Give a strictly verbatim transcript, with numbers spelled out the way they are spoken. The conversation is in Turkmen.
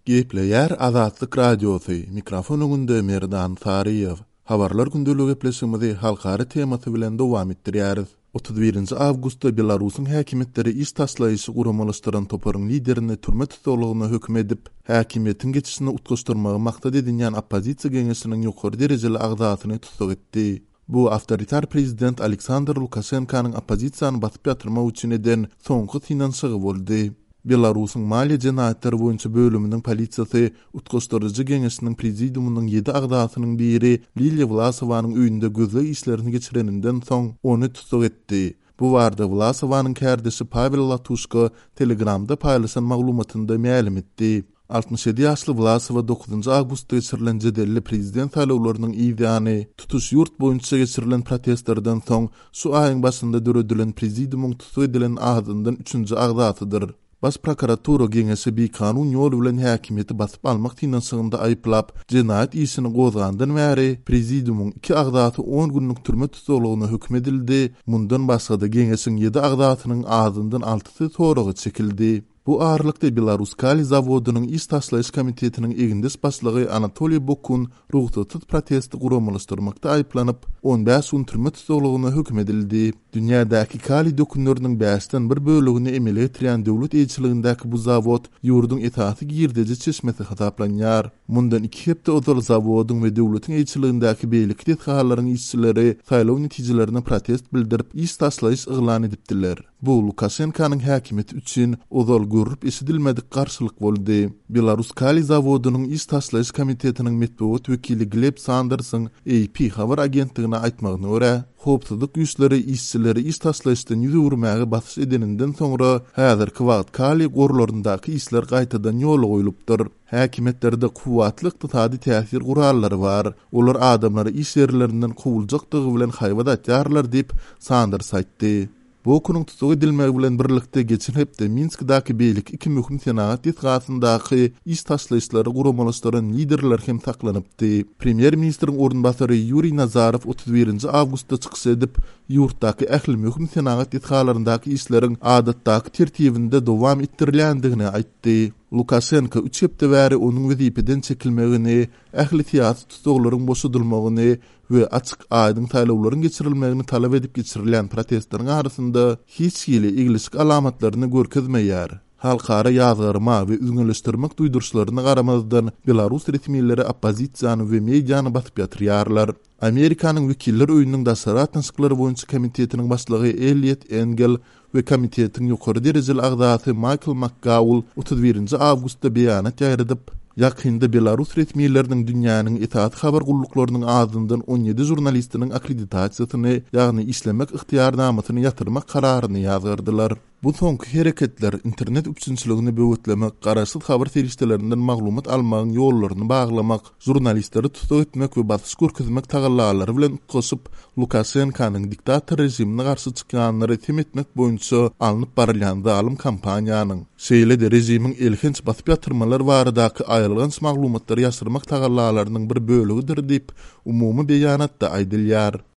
Gepleyer Azatlyk Radiosu. Mikrofon öňünde Merdan Tariýew. Habarlar gündöligi gepleşigimizi halkary temasy bilen dowam etdirýäris. otuz birinji awgustda Belarusyň häkimetleri iş taslaýyşy guramalashdyran toparyň liderini türme tutulugyna hökm edip, häkimiýetiň geçişini utgaşdyrmagy maksat edilýän oppozisiýa geňeşiniň ýokary derejeli agzatyny tutuk etdi. Bu awtoritar prezident Aleksandr Lukashenkanyň oppozisiýany basyp ýatyrmak üçin eden soňky finansygy boldy. Belarusyň maliýe jenaýatlary boýunça bölüminiň polisiýasy utgaşdyrjy geňeşiniň prezidiumynyň ýedi agzatynyň biri Liliya Vlasowanyň öýünde gözle işlerini geçireninden soň ony tutuk etdi. Bu warda Vlasowanyň kärdisi Pavel Latushko Telegramda paýlaşan maglumatynda ma'lum etdi. altymyş ýedi ýaşly Vlasowa dokuzynjy awgustda geçirilen jedelli prezident saýlawlarynyň ýa-ni tutuş ýurt boýunça geçirilen protestlerden soň şu aýyň başynda döredilen prezidiumyň tutuk edilen agzyndan üçünji agzatydyr. Bas prokuratura geňeşi bir kanun ýolu bilen häkimiýeti basyp almak tinasygynda aýplap, jenaýat işini gozgandan bäri prezidiumyň iki agzaty on günlük türme tutulugyna hökm edildi. Mundan başga da geňeşiň ýedi agzatynyň agzyndan altysy toragy çekildi. Bu ağırlıkta Belarus Kali Zavodunyň iş taşlaýyş komitetiniň egindis başlygy Anatoliy Bokun ruhsatsız protesti guramalashdyrmakda aýplanyp on beş gün türme tutulugyna hökm edildi. Dünýädäki Kali dokunlarynyň beşden bir bölegini emele ýetirýän döwlet elçiligindäki bu zawod ýurduň etaty girdeji çeşmesi hasaplanýar. Mundan iki hepde ozal zawodyň we döwletiň elçiligindäki beýlik detgallaryň işçileri saýlaw netijelerine protest bildirip iş taşlaýyş yglan edipdiler. Bu Lukashenkanyň häkimiýeti üçin ozal görüp eşidilmedik garşylyk boldy. Belarus Kali Zavodunyň iş taşlaýyş komitetiniň medeniýet wekili Gleb Sandersyň A P habar agentligine aýtmagyna görä, howpsuzlyk güýçleri işçileri iş taşlaýyşdan ýüzürmäge basyş edeninden soňra häzirki wagt Kali gorlaryndaky işler gaýtadan ýola goýulypdyr. Häkimetlerde kuwatly ykdysady täsir gurallary bar. Olar adamlary iş ýerlerinden kowuljakdygy bilen haýwadatýarlar diýip Sanders aýtdy. Bu okunyň tutuk edilmegi bilen birlikde geçen hepde Minskdäki beýlik iki möhüm senagat ýetgasyndaky iş taşlaýyşlary guramalashdyran liderler hem taklanypdy. Premier ministriň ornbasary Yuri Nazarow otuz birinji awgustda çykyş edip, ýurtdaky ähli möhüm senagat ýetgalaryndaky işleriň adatdaky tertibinde dowam etdirilýändigini aýtdy. Lukashenko üç hepde bäri onuň wezipeden çekilmegini, ähli siýasy tutuklaryň boşadylmagyny we açyk aýdyň taýlawlaryň geçirilmegini talap edip geçirilen protestleriň arasynda hiç ýyly iglisik alamatlaryny görkezmeýär. Halkara ýazgarma we üzgünleşdirmek duýdurşlaryny garamazdan Belarus resmiýetleri oppozisiýany we mediany basyp ýatyrýarlar. Amerikanyň wekiller öýüniniň daşarat tanşyklary boýunça komitetiniň başlygy Elliot Engel we komitetiň ýokary derejeli agzaty Michael McGowan otuz birinji awgustda beýanat ýaýradyp, yakında Belarus resmiýetleriniň dünýäniň etaat habar gulluklarının ağzından on ýedi jurnalistiniň akkreditasiýasyny, ýagny işlemek ihtiýarnamasyny ýatyrmak kararyny ýazgardylar. Bu soňky hereketler internet üçinçiligini böwetlemek, garaşsyz habar serişdelerinden maglumat almagyň ýollaryny baglamak, jurnalistleri tutuk etmek we basyş görkezmek tagallary bilen utgaşyp Lukashenkanyň diktator rejimine garşy çykýanlary tem etmek boýunça alınıp barylýan zalim kampaniýanyň şeýle-de rejimiň elhinç basyp ýatyrmalar baradaky aýrylgan maglumatlary ýaşyrmak tagallalarynyň bir bölegidir diýip umumy beýanatda aýdylýar.